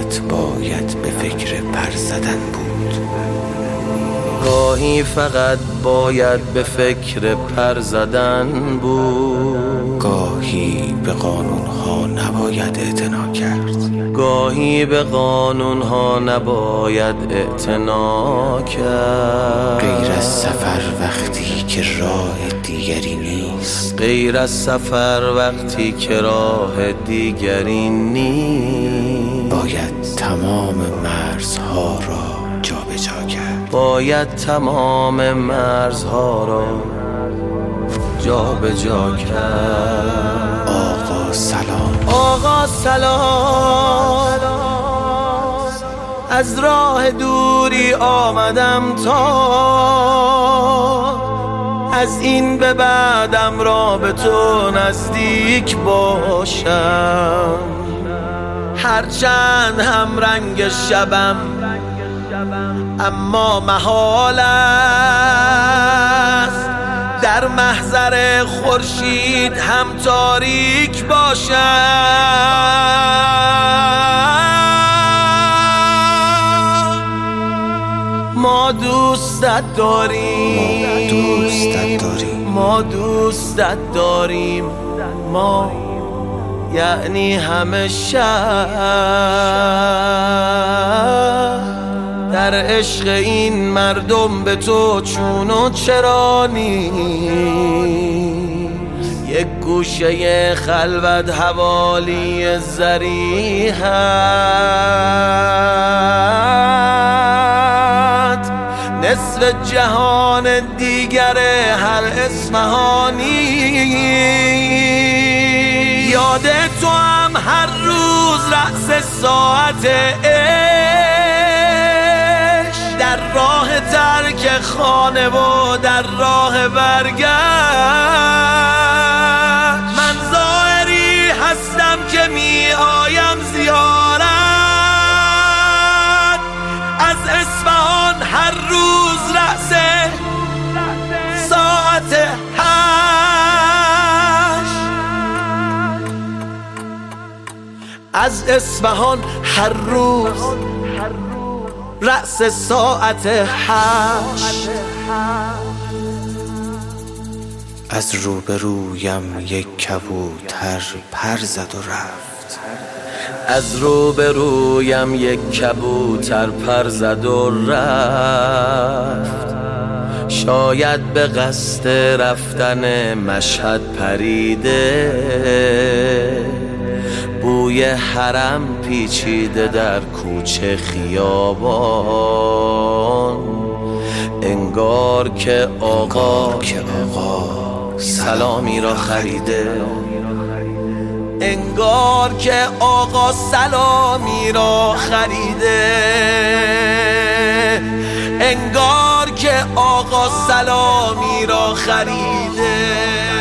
فقط باید به فکر پر زدن بود. گاهی فقط باید به فکر پر زدن بود. گاهی به قانونها نباید اعتنا کرد. گاهی به قانونها نباید اعتنا کرد. غیر از سفر وقتی که راه دیگری نیست. غیر از سفر وقتی که راه دیگری نیست. باید تمام مرزها را جابجا کرد. باید تمام مرزها را جابجا کرد. آقا سلام. آقا سلام. از راه دوری آمدم تا از این به بعدم را به تو نزدیک باشم. هرچند هم رنگ شبم اما محال است در محضر خورشید هم تاریک باشم. ما دوستت داریم. ما دوستت داریم. ما یعنی همه شهر در عشق این مردم به تو چون و چرا نیست. یک گوشه خلوت حوالی ضریحت نصف جهان دیگر هر اصفهانی. یاد تو هم هر روز رأس ساعت در راه ترک خانه و در راه برگشت. من ظاهری هستم که می آیم زیارت از اصفهان هر روز رأس ساعت 8. از اصفهان هر روز رأس ساعت 8. از روبرویم یک کبوتر پر زد و رفت. از روبرویم یک کبوتر پر زد و رفت. شاید به قصد رفتن مشهد پریده بوی حرم پیچیده در کوچه خیابان. انگار که آقا سلامی را خریده. انگار که آقا سلامی را خریده. انگار که آقا سلامی را خریده.